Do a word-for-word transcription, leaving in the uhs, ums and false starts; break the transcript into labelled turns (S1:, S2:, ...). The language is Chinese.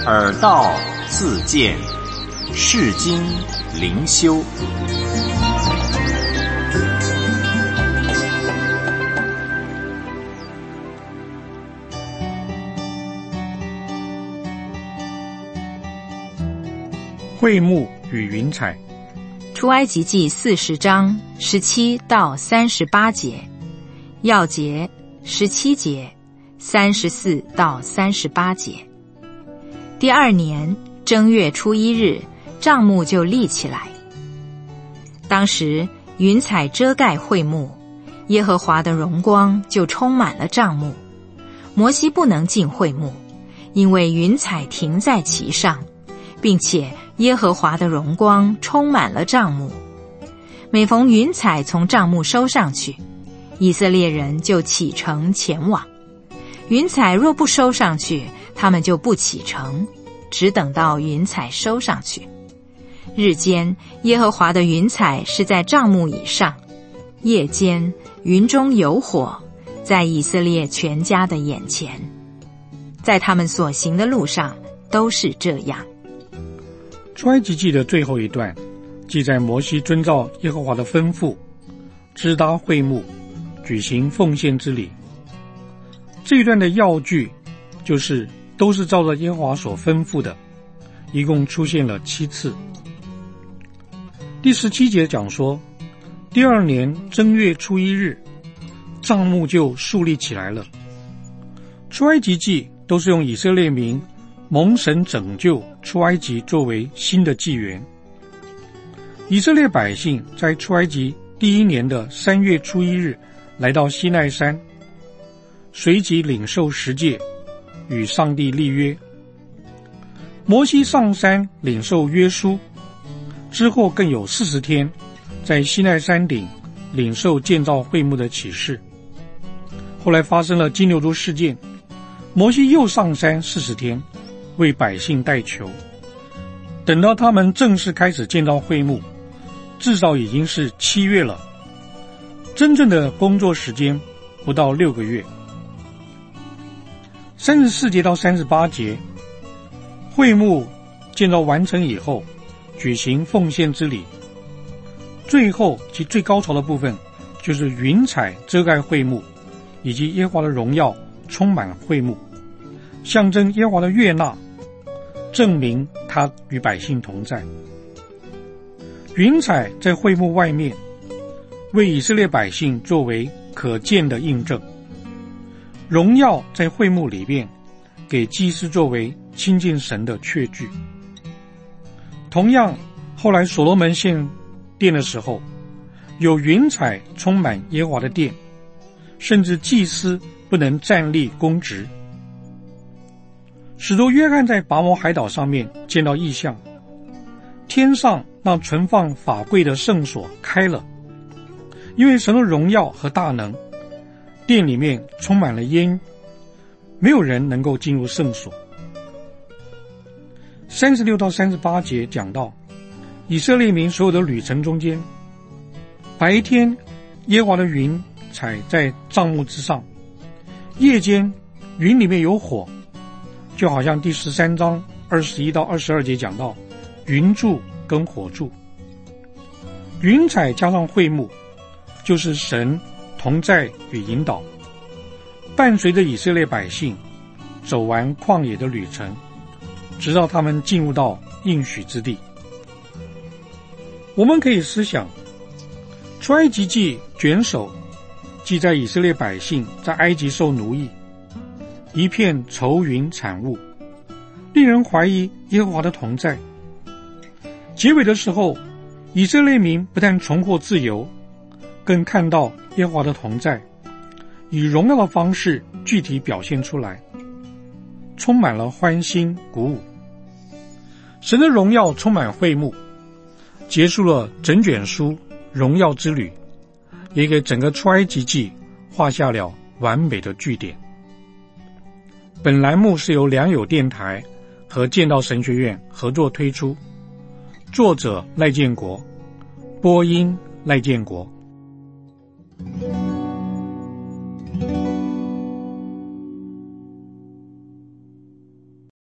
S1: 耳道自见，世经灵修。
S2: 会幕与云彩。
S3: 出埃及记四十章十七到三十八节，要节十七节，三十四到三十八节。第二年正月初一日，帐幕就立起来。当时云彩遮盖会幕，耶和华的荣光就充满了帐幕。摩西不能进会幕，因为云彩停在其上，并且耶和华的荣光充满了帐幕。每逢云彩从帐幕收上去，以色列人就启程前往。云彩若不收上去，他们就不启程，只等到云彩收上去。日间耶和华的云彩是在帐幕以上，夜间云中有火，在以色列全家的眼前。在他们所行的路上都是这样。
S2: 出埃及记的最后一段记载摩西遵照耶和华的吩咐，支搭会幕，举行奉献之礼。这一段的要句就是都是照着耶和华所吩咐的，一共出现了七次。第十七节讲说，第二年正月初一日，帐幕就竖立起来了。出埃及记都是用以色列民蒙神拯救出埃及作为新的纪元。以色列百姓在出埃及第一年的三月初一日来到西奈山，随即领受十诫，与上帝立约。摩西上山领受约书之后，更有四十天在西奈山顶领受建造会幕的启示。后来发生了金牛犊事件，摩西又上山四十天为百姓代求。等到他们正式开始建造会幕，至少已经是七月了，真正的工作时间不到六个月。三十四节到三十八节，会幕建造完成以后，举行奉献之礼。最后及最高潮的部分，就是云彩遮盖会幕，以及耶和华的荣耀充满会幕，象征耶和华的悦纳，证明他与百姓同在。云彩在会幕外面，为以色列百姓作为可见的印证；荣耀在会幕里面，给祭司作为亲近神的确据。同样，后来所罗门献殿的时候，有云彩充满耶和华的殿，甚至祭司不能站立供职。使徒约翰在拔摩海岛上面见到异象，天上那存放法柜的圣所开了，因为神的荣耀和大能，殿里面充满了烟，没有人能够进入圣所。三十六到三十八节讲到，以色列民所有的旅程中间，白天耶和华的云彩在帐幕之上，夜间云里面有火，就好像第十三章二十一到二十二节讲到云柱跟火柱。云彩加上会幕，就是神同在与引导，伴随着以色列百姓走完旷野的旅程，直到他们进入到应许之地。我们可以思想，出埃及记卷首记载以色列百姓在埃及受奴役，一片愁云惨雾，令人怀疑耶和华的同在。结尾的时候，以色列民不但重获自由，更看到耶和华的同在，以荣耀的方式具体表现出来，充满了欢欣鼓舞。神的荣耀充满会幕，结束了整卷书荣耀之旅，也给整个出埃及记画下了完美的句点。本栏目是由良友电台和建道神学院合作推出，作者赖建国，播音赖建国。